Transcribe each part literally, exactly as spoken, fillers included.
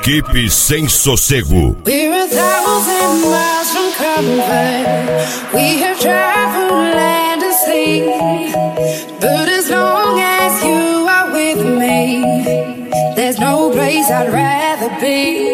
Equipe Sem Sossego. We're a thousand miles from comfort. We have traveled land and sea. But as long as you are with me, there's no place I'd rather be.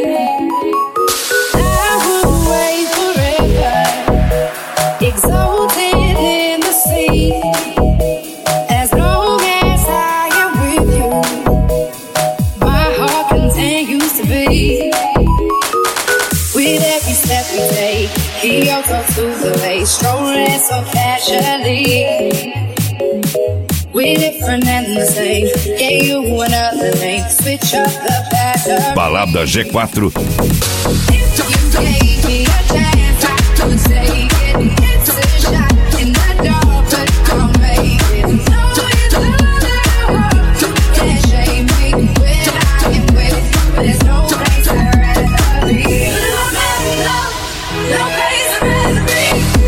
I would wait forever, exalted in the sea. As long as I am with you, my heart continues to beat. With every step we take, he also to the base, strolling so casually. We're different and the same. Gave you another name. Switch up the pattern. Balada G quatro. If you gave me a chance, I would take it. It's a shot in the dark, but I'll make it. No, it's all that can't shame me when I am with you. There's no place I'd rather be. No place I'd rather be.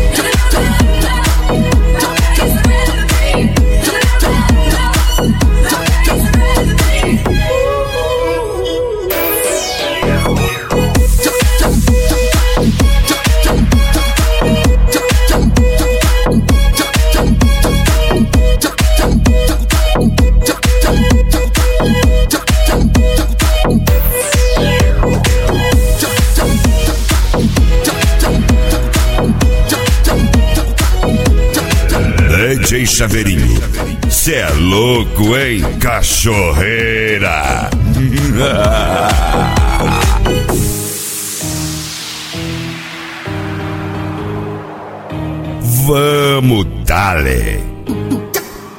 D J Chaveirinho, cê é louco, hein, cachorreira? Vamos, dale!